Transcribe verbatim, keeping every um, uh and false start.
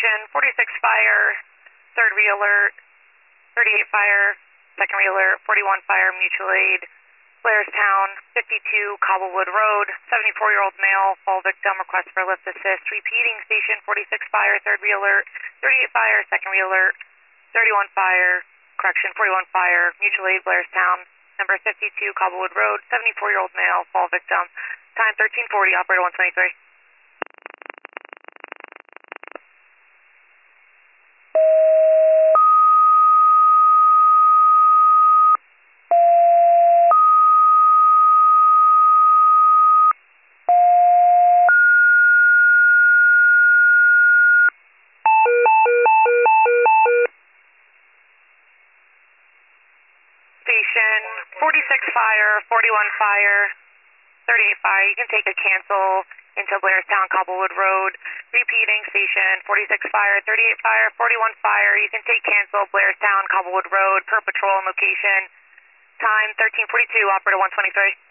Station, forty-six Fire, third re-alert, thirty-eight Fire, second re-alert, forty-one Fire, mutual aid, Blairstown, fifty-two Cobblewood Road, seventy-four-year-old male, fall victim, request for lift assist, repeating Station, forty-six Fire, third re-alert, thirty-eight Fire, second re-alert, thirty-one Fire, correction, forty-one Fire, mutual aid, Blairstown, number fifty-two Cobblewood Road, seventy-four-year-old male, fall victim, time thirteen forty, operator one twenty-three. Station, forty-six Fire, forty-one Fire, thirty-eight Fire, you can take a cancel into Blairstown, Cobblewood Road, repeating Station, forty-six Fire, thirty-eight Fire, forty-one Fire, you can take cancel, Blairstown, Cobblewood Road, per patrol and location, time thirteen forty-two, operator one twenty-three.